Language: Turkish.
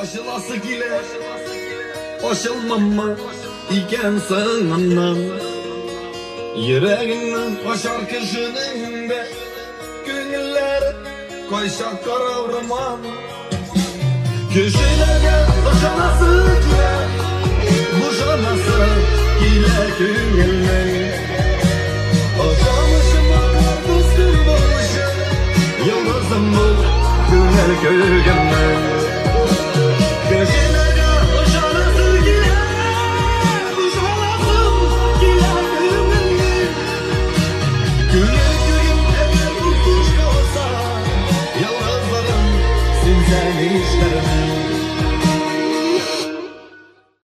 Koşulası gile koşulmamma iken sığınnan yüreğinden koşar kişinin de Gönüller koyşak karavraman Kişilerge koşanası gile Boşanası gile gönüller Koşamışım akar dostum oluşum Yıldızım bu Gönül köyümden